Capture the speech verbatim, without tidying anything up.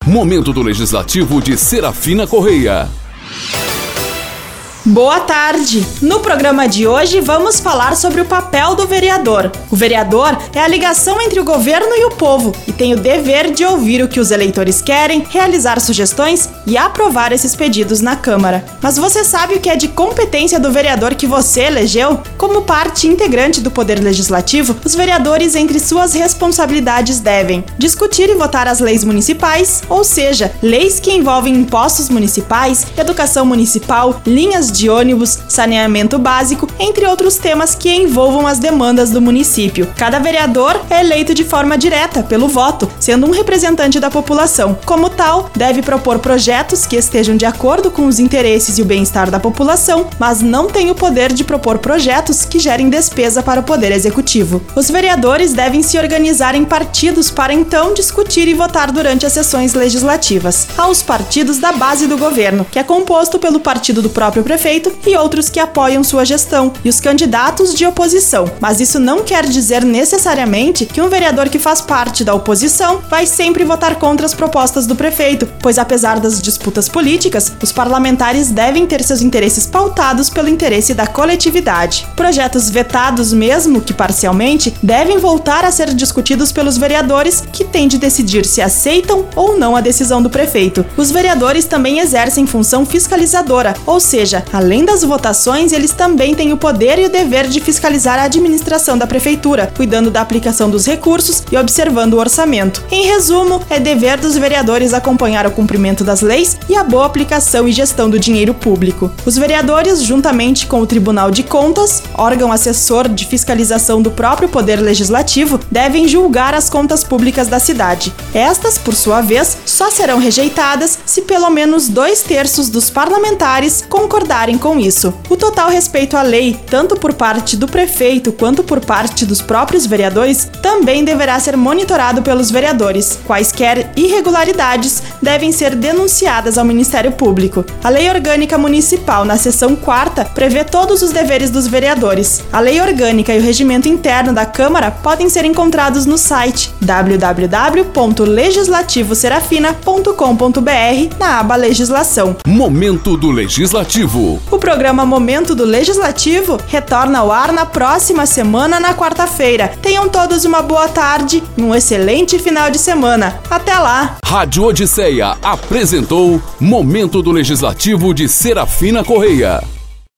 Momento do Legislativo de Serafina Correia. Boa tarde! No programa de hoje vamos falar sobre o papel do vereador. O vereador é a ligação entre o governo e o povo e tem o dever de ouvir o que os eleitores querem, realizar sugestões e aprovar esses pedidos na Câmara. Mas você sabe o que é de competência do vereador que você elegeu? Como parte integrante do Poder Legislativo, os vereadores, entre suas responsabilidades, devem discutir e votar as leis municipais, ou seja, leis que envolvem impostos municipais, educação municipal, linhas de de ônibus, saneamento básico, entre outros temas que envolvam as demandas do município. Cada vereador é eleito de forma direta, pelo voto, sendo um representante da população. Como tal, deve propor projetos que estejam de acordo com os interesses e o bem-estar da população, mas não tem o poder de propor projetos que gerem despesa para o Poder Executivo. Os vereadores devem se organizar em partidos para então discutir e votar durante as sessões legislativas. Há os partidos da base do governo, que é composto pelo partido do próprio prefeito e outros que apoiam sua gestão, e os candidatos de oposição. Mas isso não quer dizer necessariamente que um vereador que faz parte da oposição vai sempre votar contra as propostas do prefeito, pois apesar das disputas políticas, os parlamentares devem ter seus interesses pautados pelo interesse da coletividade. Projetos vetados, mesmo que parcialmente, devem voltar a ser discutidos pelos vereadores, que têm de decidir se aceitam ou não a decisão do prefeito. Os vereadores também exercem função fiscalizadora, ou seja, além das votações, eles também têm o poder e o dever de fiscalizar a administração da prefeitura, cuidando da aplicação dos recursos e observando o orçamento. Em resumo, é dever dos vereadores acompanhar o cumprimento das leis e a boa aplicação e gestão do dinheiro público. Os vereadores, juntamente com o Tribunal de Contas, órgão assessor de fiscalização do próprio Poder Legislativo, devem julgar as contas públicas da cidade. Estas, por sua vez, só serão rejeitadas se pelo menos dois terços dos parlamentares concordarem com isso. O total respeito à lei, tanto por parte do prefeito quanto por parte dos próprios vereadores, também deverá ser monitorado pelos vereadores. Quaisquer irregularidades devem ser denunciadas ao Ministério Público. A Lei Orgânica Municipal, na seção quarta, prevê todos os deveres dos vereadores. A Lei Orgânica e o Regimento Interno da Câmara podem ser encontrados no site w w w ponto legislativo serafina ponto com ponto b r na aba Legislação. Momento do Legislativo. O programa Momento do Legislativo retorna ao ar na próxima semana, na quarta-feira. Tenham todos uma boa tarde e um excelente final de semana. Até lá! Rádio Odisseia apresentou Momento do Legislativo de Serafina Correia.